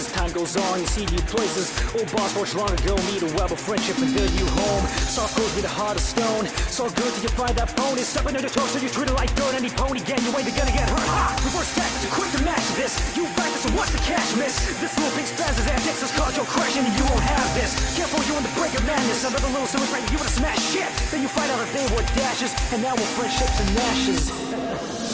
as time goes on, you see new places. Old boss forged long ago, meet a web of friendship and build you home. Soft clothes with a heart of stone. So good till you find that bone is stepping on your toes, so you treat it like dirt. Any pony gang, you ain't gonna get hurt. Ha! Reverse tactics, you're quick to match this. You back this, so what's the cash miss? This little pig spazzes antics has caused your crashing, and you won't have this. Careful, you're in the break of madness. Another little silver right, you wanna smash shit. Then you find out that they were dashes, and now we're friendships and ashes.